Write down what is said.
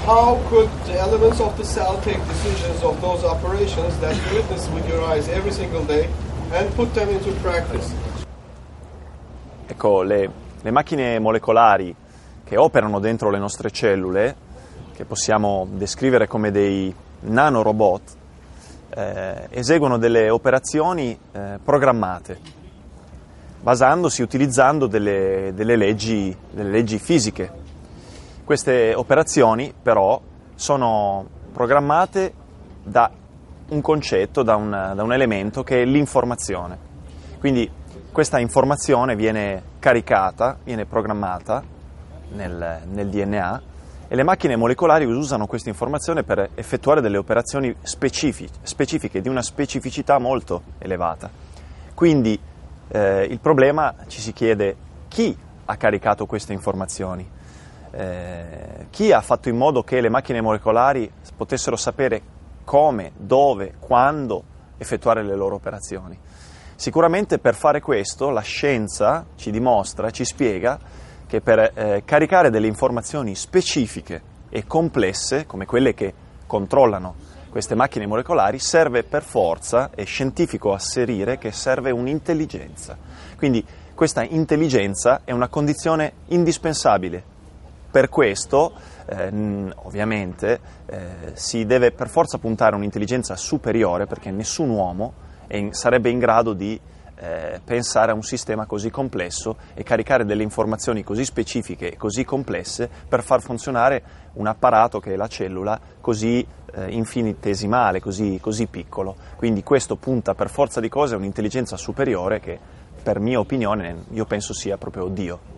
how could the elements of the cell take decisions of those operations that you witness with your eyes every single day and put them into practice? Ecco, le macchine molecolari che operano dentro le nostre cellule, che possiamo descrivere come dei nanorobot, eseguono delle operazioni programmate, utilizzando delle leggi fisiche. Queste operazioni però sono programmate da un concetto, da un elemento che è l'informazione. Quindi questa informazione viene caricata, viene programmata nel DNA, e le macchine molecolari usano questa informazione per effettuare delle operazioni specifiche, di una specificità molto elevata. Quindi il problema, ci si chiede, chi ha caricato queste informazioni? Chi ha fatto in modo che le macchine molecolari potessero sapere come, dove, quando effettuare le loro operazioni? Sicuramente per fare questo la scienza ci dimostra, ci spiega che per caricare delle informazioni specifiche e complesse, come quelle che controllano queste macchine molecolari, serve per forza, è scientifico asserire che serve un'intelligenza. Quindi questa intelligenza è una condizione indispensabile. Per questo, ovviamente, si deve per forza puntare a un'intelligenza superiore, perché nessun uomo sarebbe in grado di pensare a un sistema così complesso e caricare delle informazioni così specifiche e così complesse per far funzionare un apparato che è la cellula così infinitesimale, così piccolo. Quindi questo punta per forza di cose a un'intelligenza superiore che, per mia opinione, io penso sia proprio Dio.